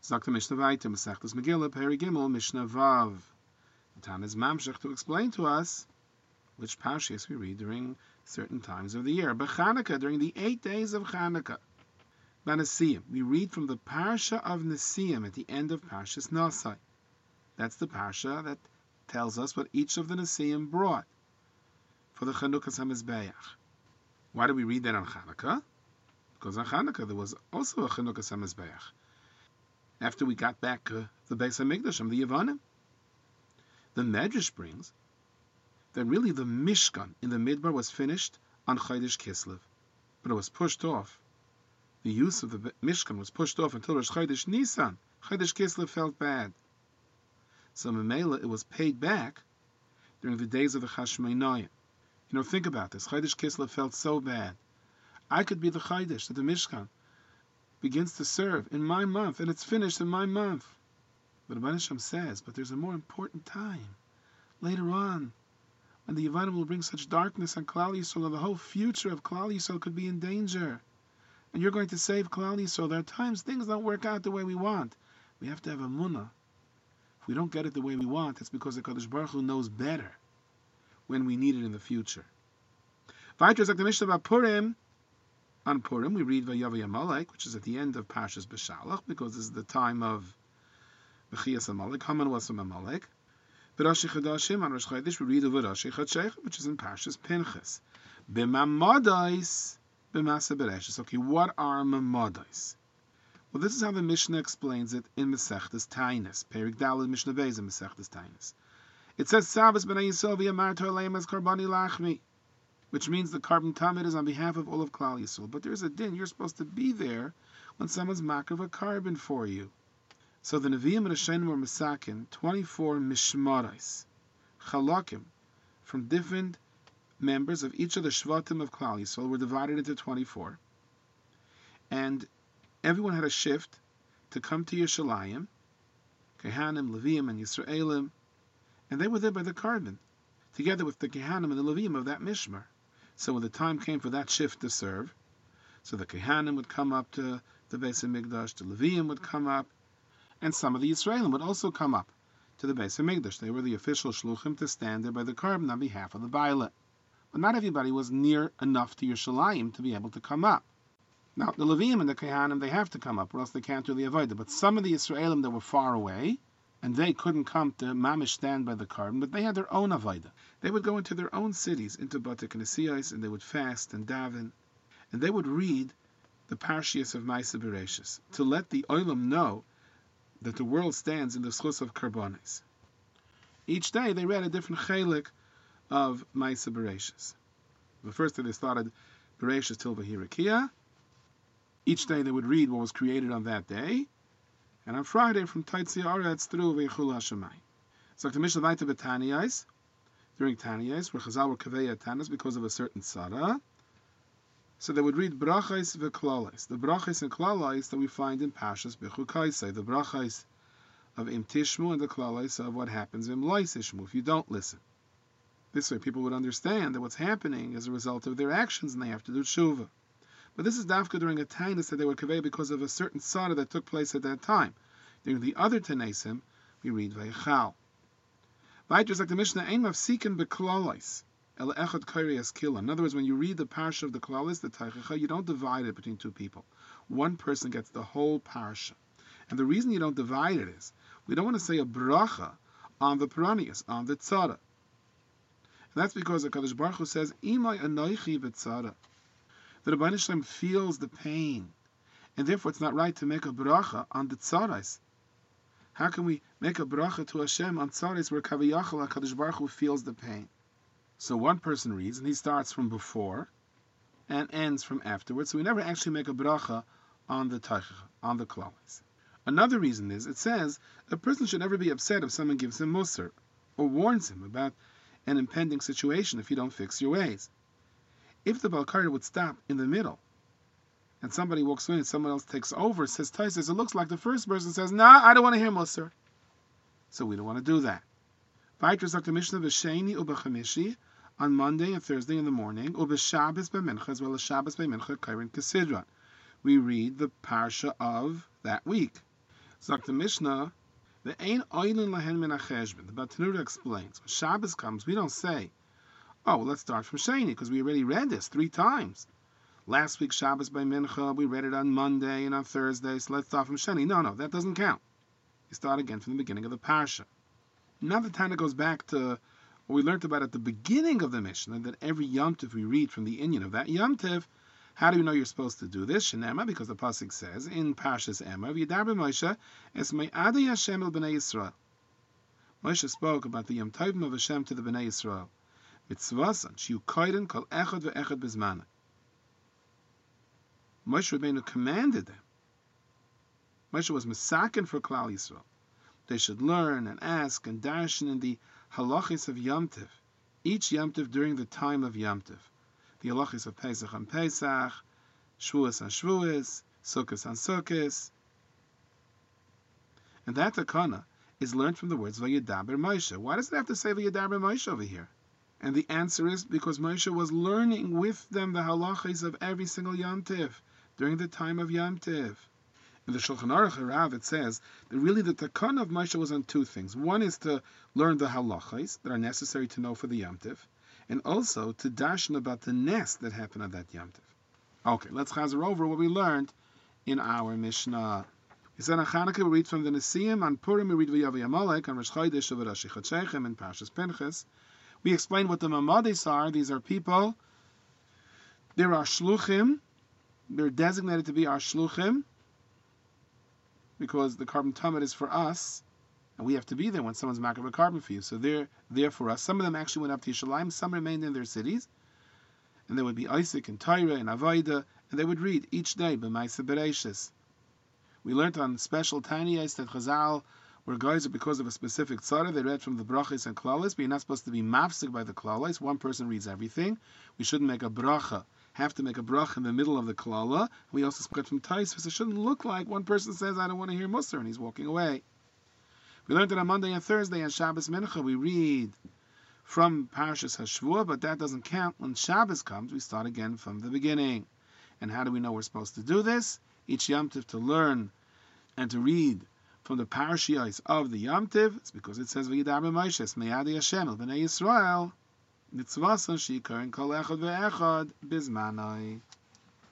Sagt Mishnah weiter, Masechtas Megillah, Peri Gimel, Mishnah Vav. The Tan is Mamshech to explain to us which parshas we read during certain times of the year. But Chanukah, during the 8 days of Chanukah. Nesiim, we read from the Parsha of Nesiim at the end of Parshas Nasai. That's the Parsha that tells us what each of the Nesiim brought for the Chanukas HaMizbeach. Why do we read that on Chanukah? Because on Chanukah there was also a Chanukas HaMizbeach. After we got back the Beis HaMikdash from the Yevanim. The Medrash brings that really the Mishkan in the Midbar was finished on Chodesh Kislev, but it was pushed off. The use of the Mishkan was pushed off until Rosh Chodesh Nisan. Chodesh Kislev felt bad. So Memela, it was paid back during the days of the Chashmonaim. Think about this. Chodesh Kislev felt so bad. I could be the Chodesh that the Mishkan begins to serve in my month, and it's finished in my month. But Rabban Hashem says, but there's a more important time. Later on, when the Yevanim will bring such darkness on Klal Yisrael, and the whole future of Klal Yisrael could be in danger. And you're going to save Klal Yisrael. There are times things don't work out the way we want. We have to have a munah. If we don't get it the way we want, it's because the Kadosh Baruch Hu knows better when we need it in the future. Weiter sagt the Mishnah about Purim. On Purim, we read Vayavi Amalek, which is at the end of Parshas Beshalach, because this is the time of Bechiyas Amalek, Haman was from Amalek. B'Rashi Chadashim, on Rosh Chodesh, we read of Rashi Chadshech, which is in Parshas Pinchas. B'Mamadais, B'Masa Bereshis. Okay, what are Mamadais? Well, this is how the Mishnah explains it in Masechtas Tainis. Perik Daled Mishnah Beis in Masechtas Tainis. It says, Savas B'nai Yisrael v'yamar Torleim as Karbani Lachmi, which means the carbon tamid is on behalf of all of Klal Yisrael. But there's a din, you're supposed to be there when someone's makar a carbon for you. So the Nevi'im and Hashanim were masakin 24 mishmarais, chalakim, from different members of each of the shvatim of Klal Yisrael were divided into 24. And everyone had a shift to come to Yerushalayim, Kehanim, Leviim, and Yisraelim, and they were there by the carbon, together with the Kehanim and the Leviim of that mishmar. So when the time came for that shift to serve, so the Kehanim would come up to the Beis HaMikdash, the Leviim would come up, and some of the Yisraelim would also come up to the Beis HaMikdash. They were the official shluchim to stand there by the carbon on behalf of the Bailah. But not everybody was near enough to Yerushalayim to be able to come up. Now, the Leviim and the Kehanim, they have to come up, or else they can't do the Avodah. But some of the Yisraelim that were far away, and they couldn't come to Mamish stand by the carbon, but they had their own Avodah. They would go into their own cities, into Bate Knesiyos, and they would fast and daven, and they would read the Parshias of Maaseh Bereshis, to let the Olam know that the world stands in the schus of Karbonis. Each day they read a different chelik of Maaseh Bereshis. The first day they started Bereshis till Vahirakia. Each day they would read what was created on that day, and on Friday from Taitzi Aretz through Veichul HaShemayim. So the Mishnah Vaita B'Taniyais, during Taniyais, where Chazal were Kaveya Tanas because of a certain tzara, so they would read Brachais v'Klalais, the Brachais and Klalais that we find in Pashas Bechukaisei, the Brachais of Im Tishmu and the Klalais of what happens in Lois Ishmu, if you don't listen. This way people would understand that what's happening is a result of their actions and they have to do tshuva. But this is dafka during a tainus that they were kaveh because of a certain tzara that took place at that time. During the other tanesim, we read Vaychal. Vayters like the Mishnah, Ein mafsikin b'Klalais. In other words, when you read the parsha of the Klalis, the Teichacha, you don't divide it between two people. One person gets the whole parsha. And the reason you don't divide it is, we don't want to say a bracha on the Piranias, on the Tzara. And that's because the Kadosh Baruch Hu says, Imai anoichi b'tzara. The Rebbeinu Shalom feels the pain. And therefore it's not right to make a bracha on the Tzarais. How can we make a bracha to Hashem on Tzarais where Kaviyachal HaKadosh Baruch Hu feels the pain? So one person reads, and he starts from before and ends from afterwards. So we never actually make a bracha on the teichacha, on the klalis. Another reason is, it says, a person should never be upset if someone gives him musar or warns him about an impending situation if you don't fix your ways. If the Balkari would stop in the middle and somebody walks in and someone else takes over, says Taisus, it looks like the first person says, nah, I don't want to hear musar. So we don't want to do that. Vayters Dr. Mishnah B'Sheni Ub'Chamishi, on Monday and Thursday in the morning, Ub'Shabbos B'Mincha, as well as Shabbos B'Mincha, Kairin Kesidron. We read the parsha of that week. Sagt the Mishnah, the Ein Oilin Lahen Min HaCheshbon. The Batnura explains, when Shabbos comes, we don't say, oh, well, let's start from Sheni, because we already read this 3 times. Last week, Shabbos by Mincha, we read it on Monday and on Thursday, so let's start from Sheni. No, that doesn't count. You start again from the beginning of the Parsha. Now the Tana goes back to what we learned about at the beginning of the Mishnah, that every Yom Tov we read from the inyan of that Yom Tov. How do you know you're supposed to do this? Shenema, because the pasuk says in Parshas Emor, "V'yidar b'Moshe es me'adei Hashem el b'nei Yisrael." Moshe spoke about the Yom Tovim of Hashem to the b'nei Yisrael. Mitzvasan shiu koiden kol echad ve'echad b'zmana. Moshe Rabbeinu commanded them. Moshe was misaken for Klal Yisrael. They should learn and ask and darshan in the halachis of Yom Tov, each Yom Tov during the time of Yom Tov. The halachis of Pesach on Pesach, Shavuos on Shavuos, Sukkos on Sukkos. And that takana is learned from the words Vayedaber Moshe. Why does it have to say Vayedaber Moshe over here? And the answer is because Moshe was learning with them the halachis of every single Yom Tov during the time of Yom Tov. In the Shulchan Aruch Harav, it says that really the takana of Moshe was on 2 things. One is to learn the halachos that are necessary to know for the Yom Tov, and also to darshan about the nest that happened on that Yom Tov. Okay, let's chazer over what we learned in our Mishnah. We said on Chanukah we read from the Nesiim, on Purim we read V'yavi Amalek, on Rosh Chodesh of Rashi Chodshechem, and Parshas Pinchas. We explain what the Mamadis are. These are people. There are shluchim. They're designated to be our shluchim, because the carbon tamid is for us, and we have to be there when someone's making a carbon for you. So they're there for us. Some of them actually went up to Yerushalayim. Some remained in their cities. And there would be Isaac and Torah and Avodah, and they would read each day B'maisa Bereishis. We learned on special Taniyos that Chazal were guys because of a specific tzara. They read from the brachas and klalos, but you're not supposed to be mafsik by the klalos. One person reads everything. We shouldn't make a bracha. Have to make a bracha in the middle of the klala. We also spoke from Taisvus. It shouldn't look like one person says, I don't want to hear Musar, and he's walking away. We learned that on Monday and Thursday on Shabbos Mincha, we read from Parshas HaShavua, but that doesn't count. When Shabbos comes, we start again from the beginning. And how do we know we're supposed to do this? Each Yom Tov to learn and to read from the parashiyos of the Yom Tov. It's because it says, V'yidar b'Moshe es me'adei Hashem el b'nei Yisrael. Mitzvasan shikar kol echad ve'echad bizmanai.